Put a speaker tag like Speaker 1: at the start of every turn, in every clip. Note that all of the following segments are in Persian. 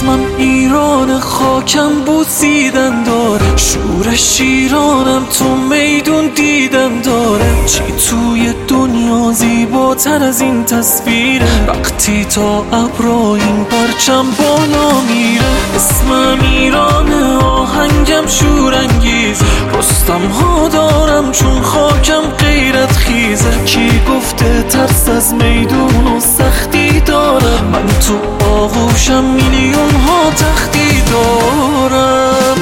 Speaker 1: اسمم ایران، خاکم بوسیدن داره، شور شیرانم تو میدون دیدن داره. چی توی دنیا زیباتر از این تصویره، وقتی تا ابرا این پرچم بالا میره. اسمم ایرانه، آهنگم شورانگیز، رستم ها دارم چون خاکم غیرت خیزه. کی گفته ترس از میدون و سختی دارم، من تو آغوشم میلیون ها تختی دارم.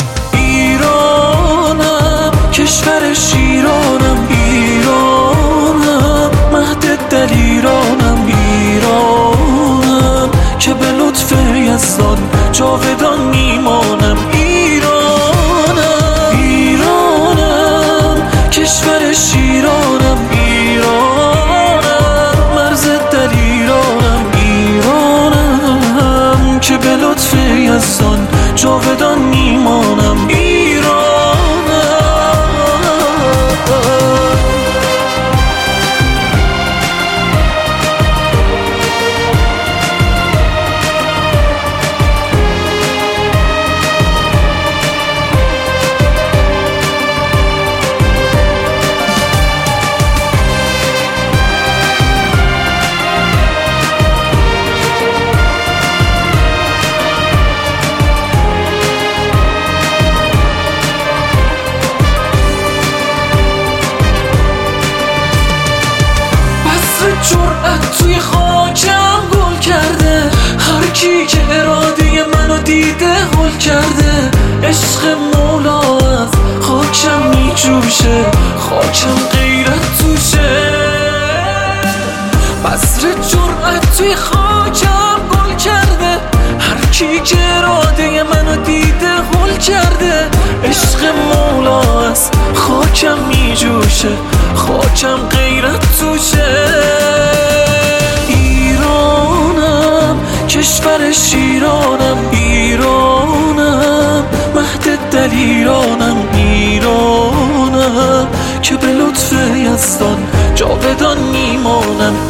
Speaker 1: ایرانم، کشور شیرانم، ایرانم، مهد دلیرانم، ایرانم که به لطف یزدان جاودان میمانم. ایرانم، ایرانم، کشور شیرانم، ایرانم، مرز دلیرانم، ایرانم که به لطف یزدان جاودان میمانم. جرأت توی خاکم گل کرده، هر کی که اراده منو دیده هل کرده. عشق مولا از خاکم میجوشه، خاکم غیرت توشه. بذر جرأت توی خاکم گل کرده، هر کی که اراده منو دیده هل کرده. عشق مولا از خاکم میجوشه، خاکم غیرت توشه. ایرانم، کشور شیرانم، ایرانم، مهد دلیرانم، ایرانم که به لطف یزدان جاودان میمانم.